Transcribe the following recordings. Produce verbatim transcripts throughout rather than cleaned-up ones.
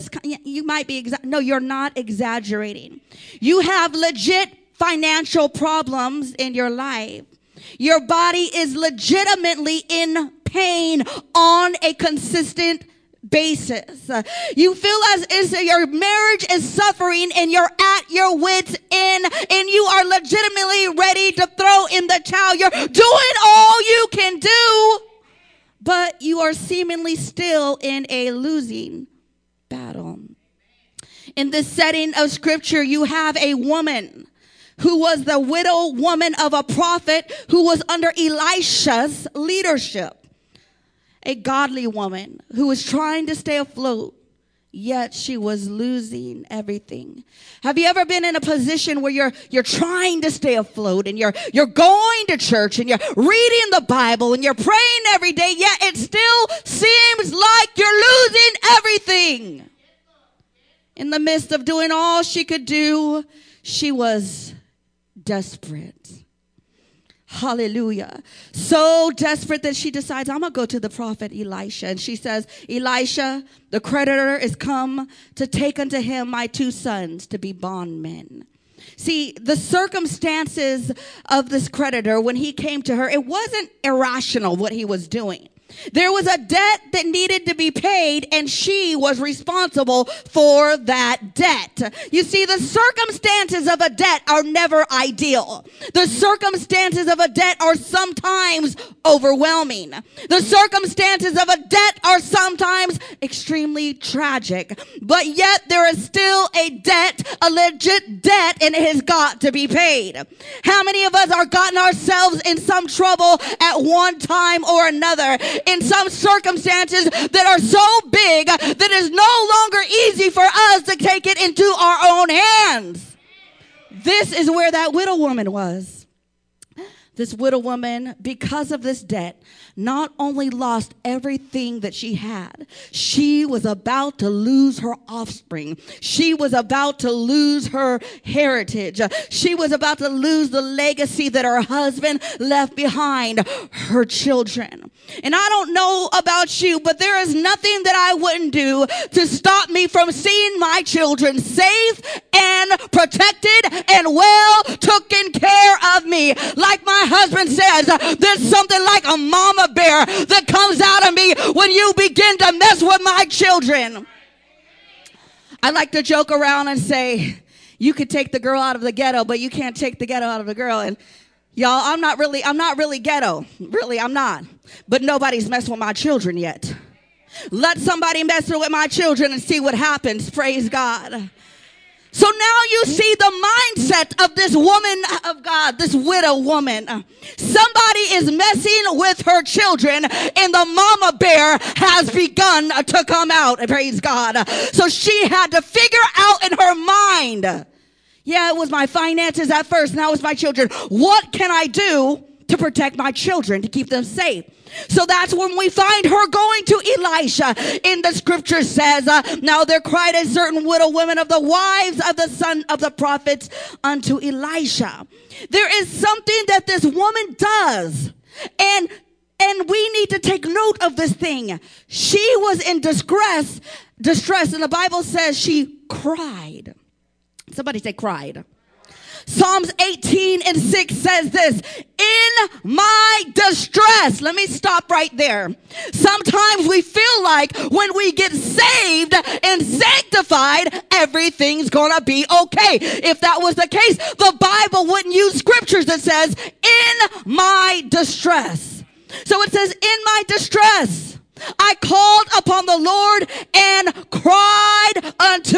You might be, exa- no, you're not exaggerating. You have legit financial problems in your life. Your body is legitimately in pain on a consistent basis. Uh, you feel as if your marriage is suffering and you're at your wits' end and you are legitimately ready to throw in the towel. You're doing all you can do, but you are seemingly still in a losing battle. In this setting of scripture, you have a woman who was the widow woman of a prophet who was under Elisha's leadership. A godly woman who was trying to stay afloat, yet she was losing everything. Have you ever been in a position where you're you're trying to stay afloat and you're you're going to church and you're reading the Bible and you're praying every day, yet it still seems like you're losing everything? In the midst of doing all she could do, she was desperate. Hallelujah. So desperate that she decides, I'm going to go to the prophet Elisha. And she says, Elisha, the creditor is come to take unto him my two sons to be bondmen. See, the circumstances of this creditor, when he came to her, it wasn't irrational what he was doing. There was a debt that needed to be paid, and she was responsible for that debt. You see, the circumstances of a debt are never ideal. The circumstances of a debt are sometimes overwhelming. The circumstances of a debt are sometimes extremely tragic. But yet there is still a debt, a legit debt, and it has got to be paid. How many of us are gotten ourselves in some trouble at one time or another? In some circumstances that are so big that it's no longer easy for us to take it into our own hands. This is where that widow woman was. This widow woman, because of this debt, not only lost everything that she had, she was about to lose her offspring. She was about to lose her heritage. She was about to lose the legacy that her husband left behind, her children. And I don't know about you, but there is nothing that I wouldn't do to stop me from seeing my children safe and protected and well taken care of me. Like my husband says, there's something like a mama bear that comes out of me when you begin to mess with my children. I like to joke around and say, you could take the girl out of the ghetto, but you can't take the ghetto out of the girl. And y'all, I'm not really, I'm not really ghetto. Really, I'm not. But nobody's messed with my children yet. Let somebody mess with my children and see what happens. Praise God. So now you see the mindset of this woman of God, this widow woman. Somebody is messing with her children and the mama bear has begun to come out. Praise God. So she had to figure out in her mind, yeah, it was my finances at first. Now it's my children. What can I do to protect my children, to keep them safe? So that's when we find her going to Elisha. In the scripture says, uh, now there cried a certain widow woman of the wives of the son of the prophets unto Elisha. There is something that this woman does. And and we need to take note of this thing. She was in distress, distress, and the Bible says she cried. Somebody say cried. Psalms eighteen and six says this, in my distress. Let me stop right there. Sometimes we feel like when we get saved and sanctified, everything's going to be okay. If that was the case, the Bible wouldn't use scriptures that says, in my distress. So it says, in my distress, I called upon the Lord and cried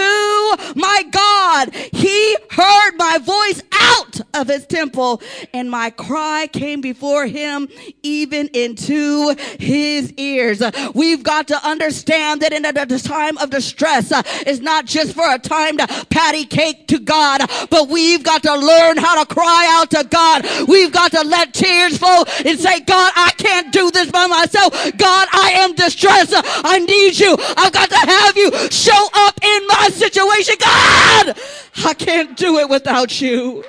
unto my God. He heard my voice out of his temple, and my cry came before him even into his ears. We've got to understand that in a time of distress uh, is not just for a time to patty cake to God, but we've got to learn how to cry out to God. We've got to let tears flow and say, God, I can't do this by myself. God, I am distressed. I need you. I've got to have you show up in my situation. God, I can't do it without you.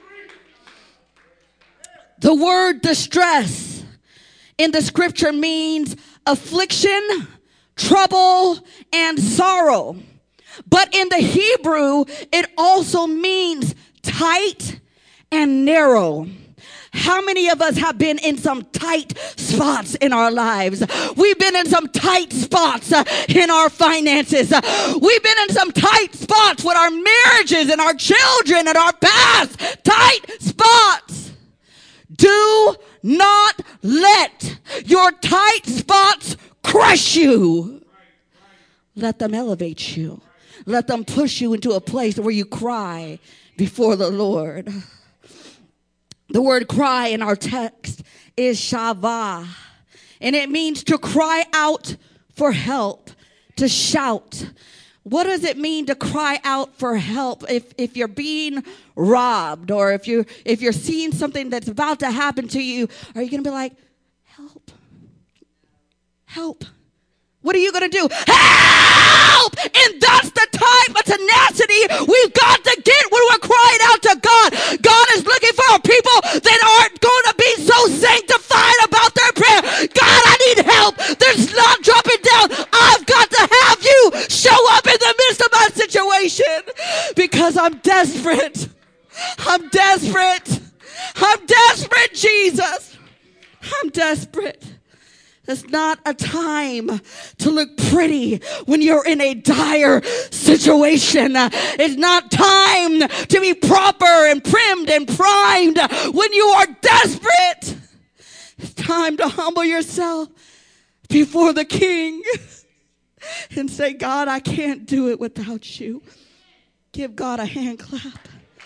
The word distress in the scripture means affliction, trouble, and sorrow. But in the Hebrew, it also means tight and narrow. How many of us have been in some tight spots in our lives? We've been in some tight spots uh, in our finances. Uh, we've been in some tight spots with our marriages and our children and our past. Tight spots. Do not let your tight spots crush you. Let them elevate you. Let them push you into a place where you cry before the Lord. The word cry in our text is shavah, and it means to cry out for help, to shout. What does it mean to cry out for help? If if you're being robbed, or if you if you're seeing something that's about to happen to you, are you going to be like, help, help? What are you going to do? Help! And that's the type of tenacity we've got to get when we're crying out to God. God is looking for people that aren't going to be so sanctified about their prayer. God, I need help. There's not dropping down. I've got to have you show up in the midst of my situation because I'm desperate. I'm desperate. I'm desperate, Jesus. I'm desperate. It's not a time to look pretty when you're in a dire situation. It's not time to be proper and primed and primed when you are desperate. It's time to humble yourself before the King and say, God, I can't do it without you. Give God a hand clap.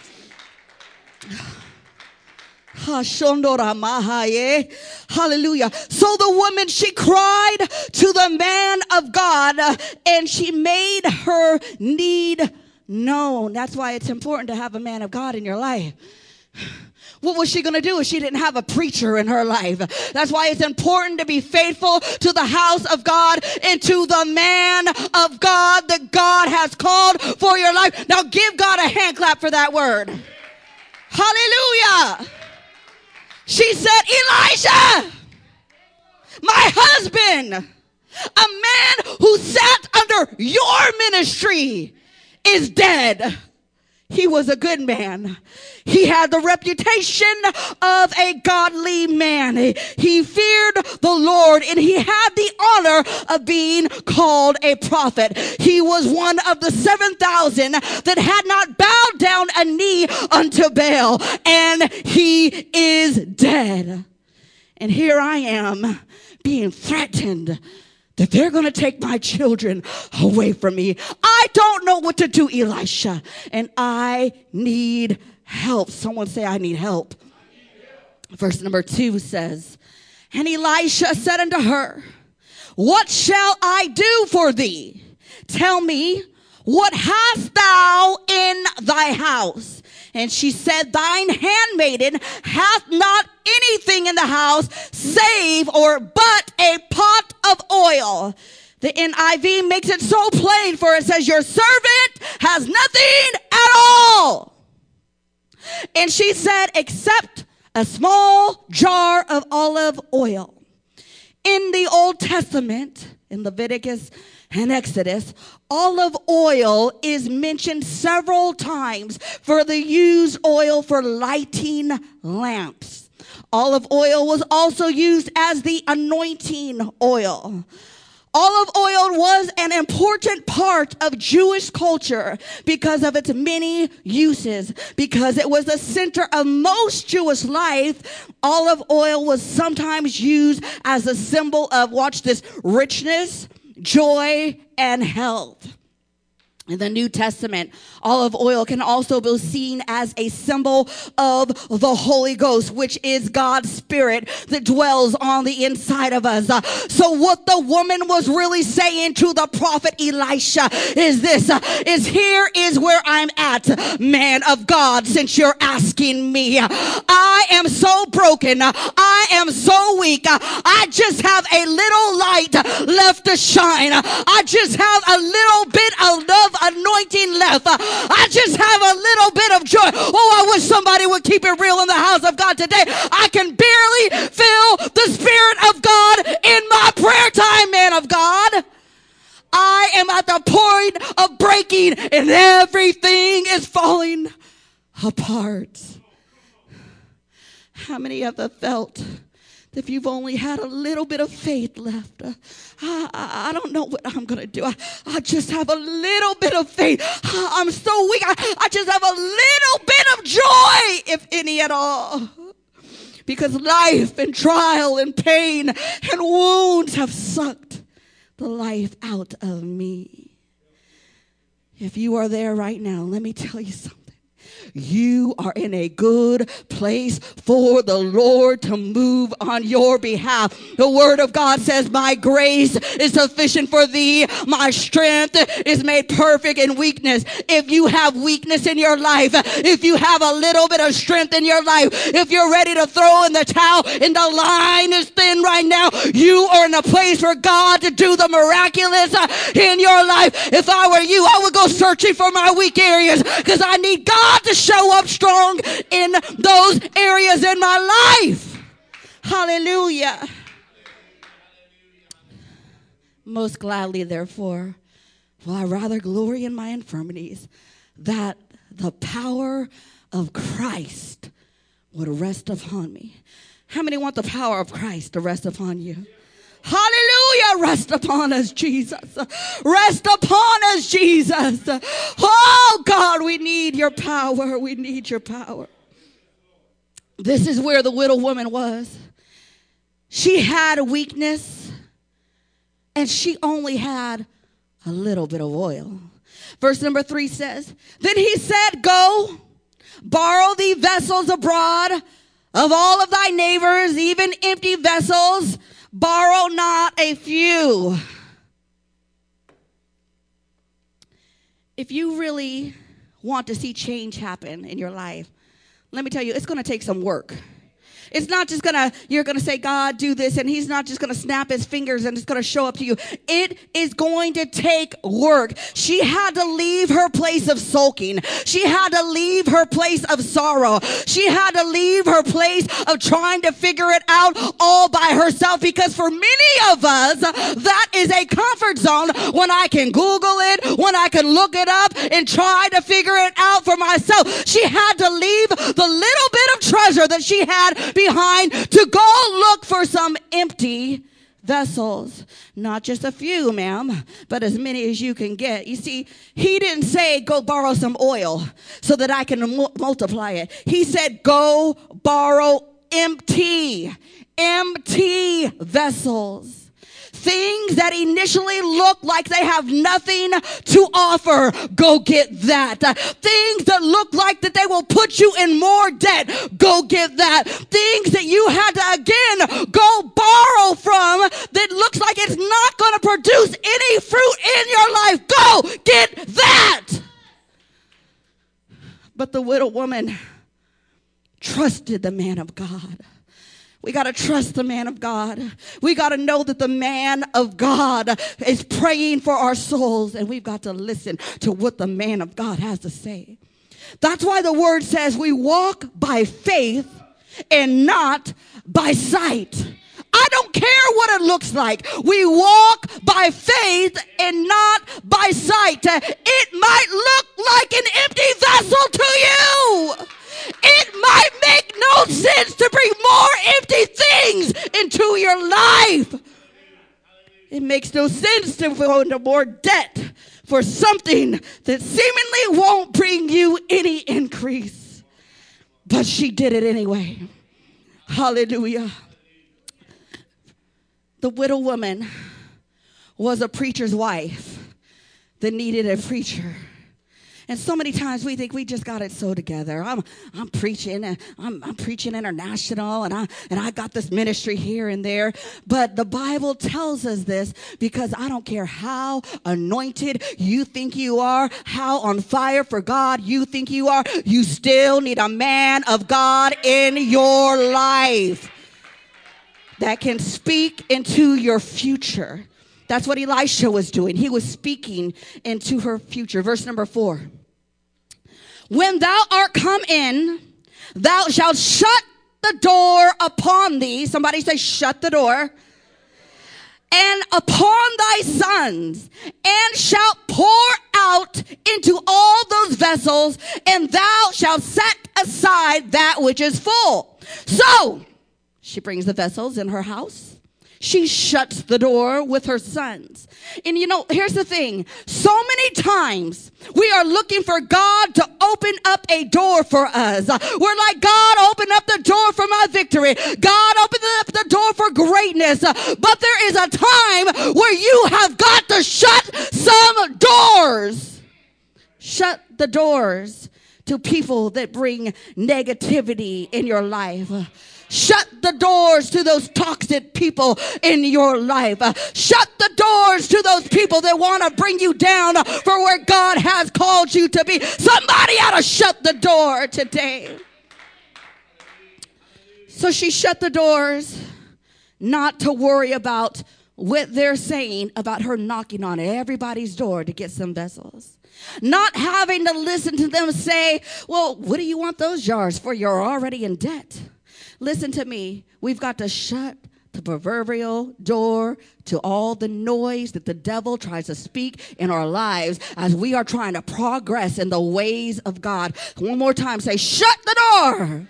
Hallelujah. So the woman, she cried to the man of God, uh, and she made her need known. That's why it's important to have a man of God in your life. What was she going to do if she didn't have a preacher in her life? That's why it's important to be faithful to the house of God and to the man of God that God has called for your life. Now give God a hand clap for that word. Hallelujah. She said, Elisha, my husband, a man who sat under your ministry, is dead. He was a good man. He had the reputation of a godly man. He feared the Lord, and he had the honor of being called a prophet. He was one of the seven thousand that had not bowed down a knee unto Baal, and he is dead. And here I am being threatened that they're going to take my children away from me. I don't know what to do, Elisha, and I need help. Someone say, I need help. Verse number two says, and Elisha said unto her, what shall I do for thee? Tell me, what hast thou in thy house? And she said, thine handmaiden hath not anything in the house save or but a pot of oil. The N I V makes it so plain, for it says, your servant has nothing at all. And she said, except a small jar of olive oil. In the Old Testament, in Leviticus and Exodus, olive oil is mentioned several times for the used oil for lighting lamps. Olive oil was also used as the anointing oil. Olive oil was an important part of Jewish culture because of its many uses. Because it was the center of most Jewish life, olive oil was sometimes used as a symbol of, watch this, richness, joy, and health. In the New Testament, olive oil can also be seen as a symbol of the Holy Ghost, which is God's Spirit that dwells on the inside of us. Uh, so what the woman was really saying to the prophet Elisha is this, uh, is here is where I'm at, man of God, since you're asking me. I am so broken. I am so weak. I just have a little light left to shine. I just have a little bit of love anointing left. I just have a little bit of joy. Oh, I wish somebody would keep it real in the house of God today. I can barely feel the Spirit of God in my prayer time, man of God. I am at the point of breakthrough breaking and everything is falling apart. How many of you felt if you've only had a little bit of faith left? Uh, I, I, I don't know what I'm going to do. I, I just have a little bit of faith. I, I'm so weak. I, I just have a little bit of joy, if any at all. Because life and trial and pain and wounds have sucked the life out of me. If you are there right now, let me tell you something. You are in a good place for the Lord to move on your behalf. The word of God says, my grace is sufficient for thee. My strength is made perfect in weakness. If you have weakness in your life, if you have a little bit of strength in your life, if you're ready to throw in the towel and the line is thin right now, you are in a place for God to do the miraculous in your life. If I were you, I would go searching for my weak areas because I need God to show up strong in those areas in my life. Hallelujah. Most gladly, therefore, will I rather glory in my infirmities, that the power of Christ would rest upon me. How many want the power of Christ to rest upon you? Hallelujah. Rest upon us, Jesus. Rest upon us, Jesus. Oh, God, we need your power. We need your power. This is where the widow woman was. She had a weakness, and she only had a little bit of oil. Verse number three says, then he said, go, borrow thee vessels abroad of all of thy neighbors, even empty vessels. Borrow not a few. If you really want to see change happen in your life, let me tell you, it's going to take some work. It's not just going to, you're going to say, God, do this, and he's not just going to snap his fingers and it's going to show up to you. It is going to take work. She had to leave her place of sulking. She had to leave her place of sorrow. She had to leave her place of trying to figure it out all by herself, because for many of us, that is a comfort zone when I can Google it, when I can look it up and try to figure it out for myself. She had to leave the little bit of treasure that she had behind to go look for some empty vessels. Not just a few, ma'am, but as many as you can get. You see, he didn't say go borrow some oil so that I can mu- multiply it. He said go borrow empty, empty vessels. Things that initially look like they have nothing to offer, go get that. Uh, things that look like that they will put you in more debt, go get that. Things that you had to, again, go borrow from that looks like it's not going to produce any fruit in your life, go get that. But the widow woman trusted the man of God. We got to trust the man of God. We got to know that the man of God is praying for our souls, and we've got to listen to what the man of God has to say. That's why the word says we walk by faith and not by sight. I don't care what it looks like. We walk by faith and not by sight. It might look like an empty vessel to you. It might make no sense to bring more empty things into your life. It makes no sense to go into more debt for something that seemingly won't bring you any increase. But she did it anyway. Hallelujah. The widow woman was a preacher's wife that needed a preacher. And so many times we think we just got it so together. I'm I'm preaching and I'm I'm preaching international and I and I got this ministry here and there. But the Bible tells us this because I don't care how anointed you think you are, how on fire for God you think you are, you still need a man of God in your life that can speak into your future. That's what Elisha was doing. He was speaking into her future. Verse number four. When thou art come in, thou shalt shut the door upon thee. Somebody say, shut the door. and upon thy sons, and shalt pour out into all those vessels, and thou shalt set aside that which is full. So she brings the vessels in her house. She shuts the door with her sons. And you know, here's the thing. So many times we are looking for God to open up a door for us. We're like, God, open up the door for my victory. God, open up the door for greatness. But there is a time where you have got to shut some doors. Shut the doors to people that bring negativity in your life. Shut the doors to those toxic people in your life. Shut the doors to those people that want to bring you down for where God has called you to be. Somebody ought to shut the door today. So she shut the doors, not to worry about what they're saying about her knocking on everybody's door to get some vessels. Not having to listen to them say, well, what do you want those jars for? You're already in debt. Listen to me. We've got to shut the proverbial door to all the noise that the devil tries to speak in our lives as we are trying to progress in the ways of God. One more time, say, shut the door.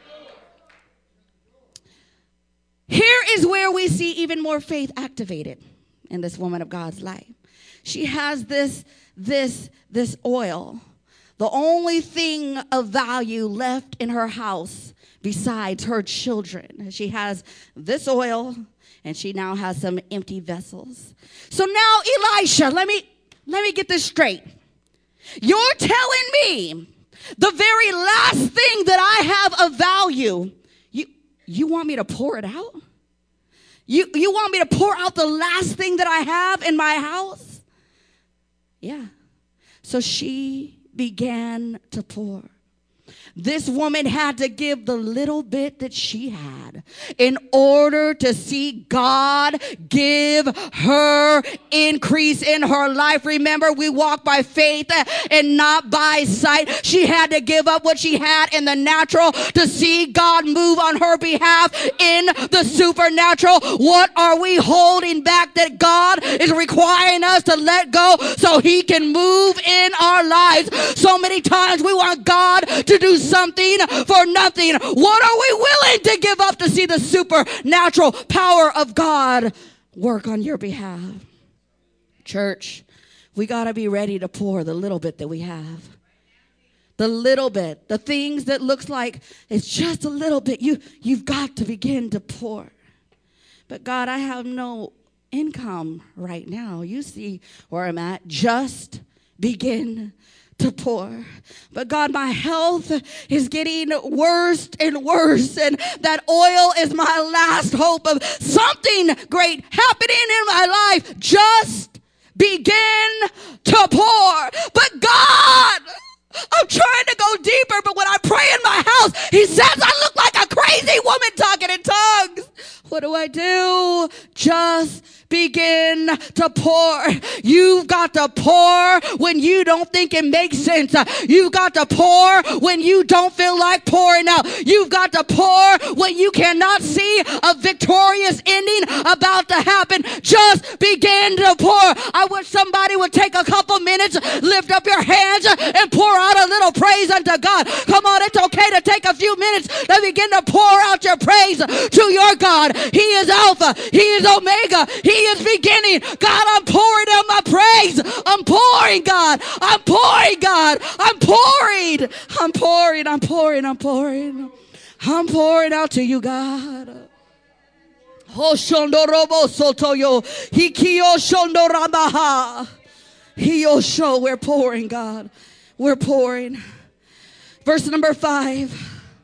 Here is where we see even more faith activated in this woman of God's life. She has this, this, this oil, the only thing of value left in her house besides her children. She has this oil, and she now has some empty vessels. So now, Elisha, let me let me get this straight. You're telling me the very last thing that I have of value, you you want me to pour it out? You you want me to pour out the last thing that I have in my house? Yeah. So she began to pour. This woman had to give the little bit that she had in order to see God give her increase in her life. Remember, we walk by faith and not by sight. She had to give up what she had in the natural to see God move on her behalf in the supernatural. What are we holding back that God is requiring us to let go so he can move in our lives? So many times we want God to do something for nothing. What are we willing to give up to see the supernatural power of God work on your behalf? Church, we got to be ready to pour the little bit that we have. The little bit, the things that looks like it's just a little bit. You, you've got to begin to pour. But God, I have no income right now. You see where I'm at. Just begin to pour. But God, my health is getting worse and worse, and that oil is my last hope of something great happening in my life. Just begin to pour. But God, I'm trying to go deeper, but when I pray in my house, he says I look like a crazy woman talking in tongues. What do I do? Just begin to pour. You've got to pour when you don't think it makes sense. You've got to pour when you don't feel like pouring out. You've got to pour when you cannot see a victorious ending about to happen. Just begin to pour. I wish somebody would take a couple minutes, lift up your hands, and pour out a little praise unto God. Come on, it's okay to take a few minutes to begin to pour out your praise to your God. He is Alpha. He is Omega. He is beginning. God, I'm pouring out my praise. I'm pouring, God. I'm pouring, God. I'm pouring. I'm pouring. I'm pouring. I'm pouring. I'm pouring out to you, God. Oh, shondo robo sotoyo. Hikio shondo ramaha. Hiyosho. We're pouring, God. We're pouring. Verse number five.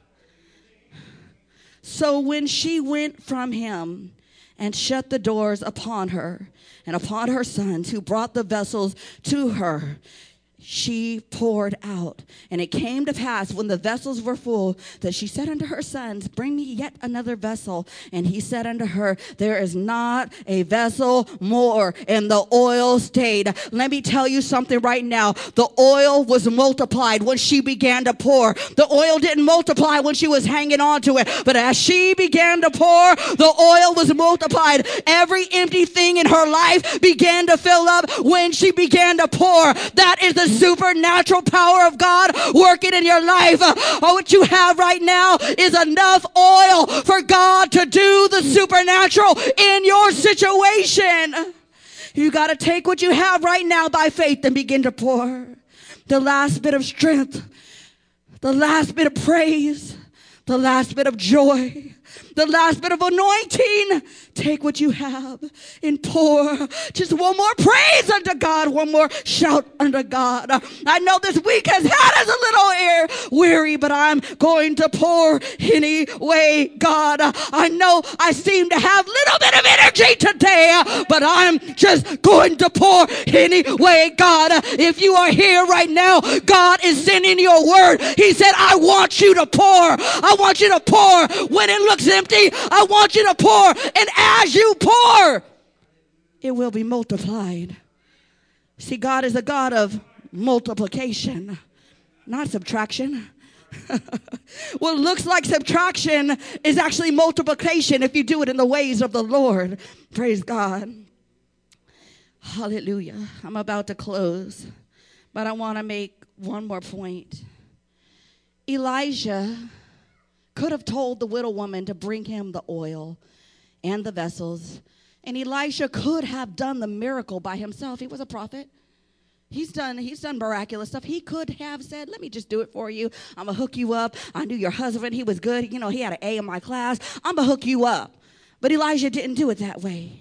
So when she went from him and shut the doors upon her and upon her sons who brought the vessels to her, she poured out. And it came to pass when the vessels were full that she said unto her sons, bring me yet another vessel. And he said unto her, there is not a vessel more. And the oil stayed. Let me tell you something right now. The oil was multiplied when she began to pour. The oil didn't multiply when she was hanging on to it. But as she began to pour, the oil was multiplied. Every empty thing in her life began to fill up when she began to pour. That is the supernatural power of God working in your life. Uh, what you have right now is enough oil for God to do the supernatural in your situation. You got to take what you have right now by faith and begin to pour. The last bit of strength, the last bit of praise, the last bit of joy, the last bit of anointing. Take what you have and pour. Just one more praise unto God. One more shout unto God. I know this week has had us a little air weary, but I'm going to pour anyway, God. I know I seem to have a little bit of energy today, but I'm just going to pour anyway, God. If you are here right now, God is sending you a word. He said, I want you to pour. I want you to pour when it looks empty. I want you to pour, and as you pour, it will be multiplied. See, God is a God of multiplication, not subtraction. What looks like subtraction is actually multiplication if you do it in the ways of the Lord. Praise God. Hallelujah. I'm about to close, but I want to make one more point. Elijah could have told the widow woman to bring him the oil and the vessels. And Elisha could have done the miracle by himself. He was a prophet. He's done, he's done miraculous stuff. He could have said, let me just do it for you. I'm going to hook you up. I knew your husband. He was good. You know, he had an A in my class. I'm going to hook you up. But Elijah didn't do it that way.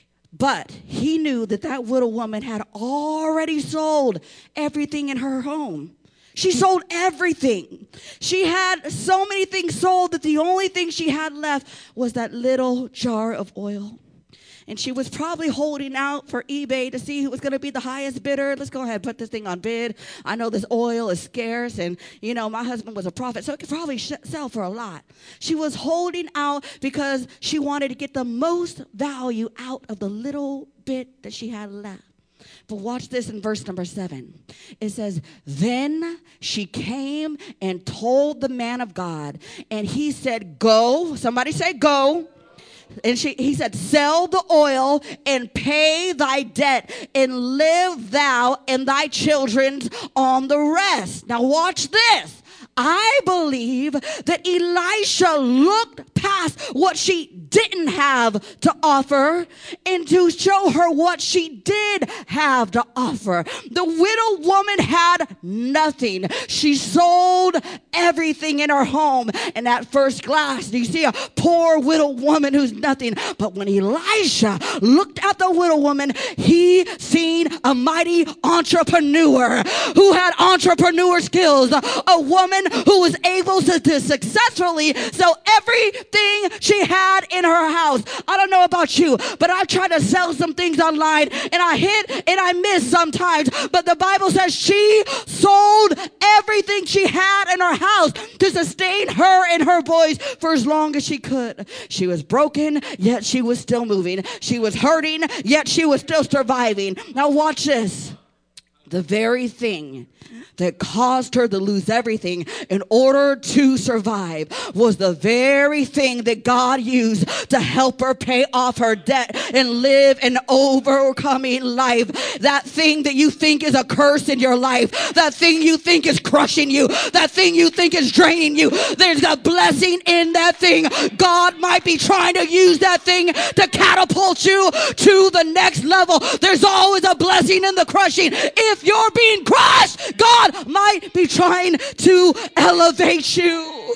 But he knew that that widow woman had already sold everything in her home. She sold everything. She had so many things sold that the only thing she had left was that little jar of oil. And she was probably holding out for eBay to see who was going to be the highest bidder. Let's go ahead and put this thing on bid. I know this oil is scarce, and, you know, my husband was a prophet, so it could probably sh- sell for a lot. She was holding out because she wanted to get the most value out of the little bit that she had left. But watch this in verse number seven. It says, then she came and told the man of God, and he said, go. Somebody say go. And she, he said, sell the oil and pay thy debt, and live thou and thy children on the rest. Now watch this. I believe that Elisha looked past what she didn't have to offer and to show her what she did have to offer. The widow woman had nothing. She sold everything in her home. And at first glance, you see a poor widow woman who's nothing. But when Elisha looked at the widow woman, he seen a mighty entrepreneur who had entrepreneur skills, a woman who was able to, to successfully sell everything she had in her house. I don't know about you, but I've tried to sell some things online, and I hit and I miss sometimes. But the Bible says she sold everything she had in her house to sustain her and her boys for as long as she could. She was broken, yet she was still moving. She was hurting, yet she was still surviving. Now watch this. The very thing that caused her to lose everything in order to survive was the very thing that God used to help her pay off her debt and live an overcoming life. That thing that you think is a curse in your life, that thing you think is crushing you, that thing you think is draining you, there's a blessing in that thing. God might be trying to use that thing to catapult you to the next level. There's always a blessing in the crushing. If you're being crushed, God might be trying to elevate you.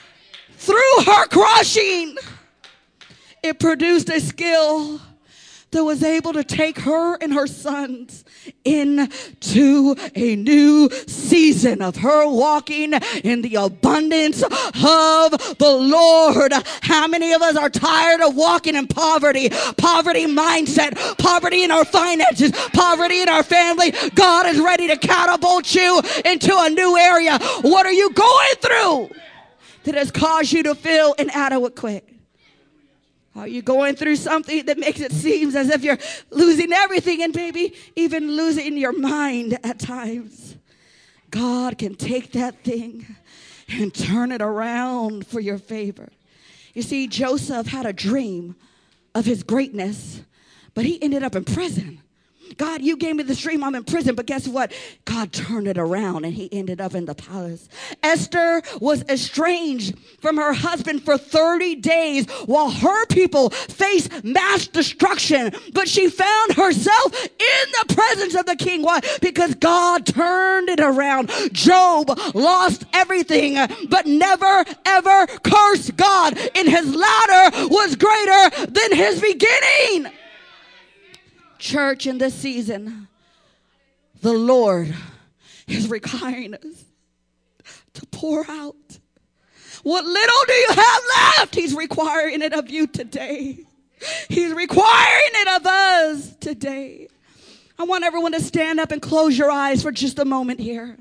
Through her crushing, it produced a skill that was able to take her and her sons into a new season of her walking in the abundance of the Lord. How many of us are tired of walking in poverty? Poverty mindset, poverty in our finances, poverty in our family. God is ready to catapult you into a new area. What are you going through that has caused you to feel inadequate? Are you going through something that makes it seem as if you're losing everything and maybe even losing your mind at times? God can take that thing and turn it around for your favor. You see, Joseph had a dream of his greatness, but he ended up in prison. God, you gave me this dream, I'm in prison, but guess what? God turned it around and he ended up in the palace. Esther was estranged from her husband for thirty days while her people faced mass destruction, but she found herself in the presence of the king. Why? Because God turned it around. Job lost everything, but never ever cursed God, and his latter was greater than his beginning. Church, in this season, the Lord is requiring us to pour out. What little do you have left? He's requiring it of you today. He's requiring it of us today. I want everyone to stand up and close your eyes for just a moment here.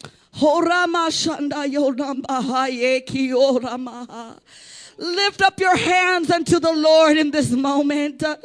Lift up your hands unto the Lord in this moment. I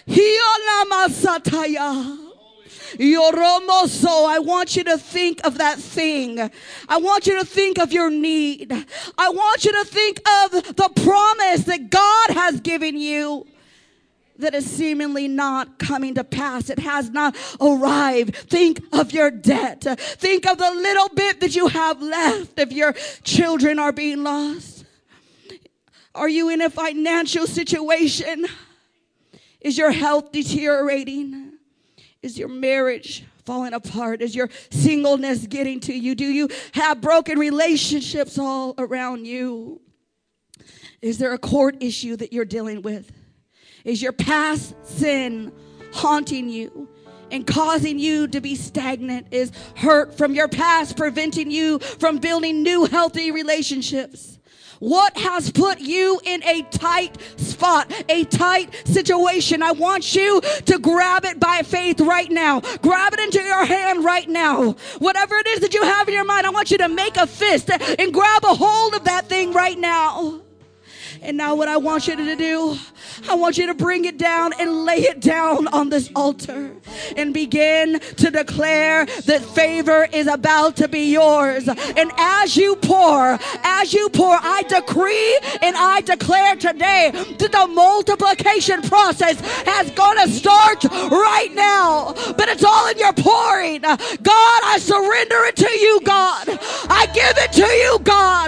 want you to think of that thing. I want you to think of your need. I want you to think of the promise that God has given you that is seemingly not coming to pass. It has not arrived. Think of your debt. Think of the little bit that you have left if your children are being lost. Are you in a financial situation? Is your health deteriorating? Is your marriage falling apart? Is your singleness getting to you? Do you have broken relationships all around you? Is there a court issue that you're dealing with? Is your past sin haunting you and causing you to be stagnant? Is hurt from your past preventing you from building new healthy relationships? What has put you in a tight spot, a tight situation? I want you to grab it by faith right now. Grab it into your hand right now. Whatever it is that you have in your mind, I want you to make a fist and grab a hold of that thing right now. And now what I want you to do, I want you to bring it down and lay it down on this altar and begin to declare that favor is about to be yours. And as you pour, as you pour, I decree and I declare today that the multiplication process has got to start right now. But it's all in your pouring. God, I surrender it to you, God. I give it to you, God.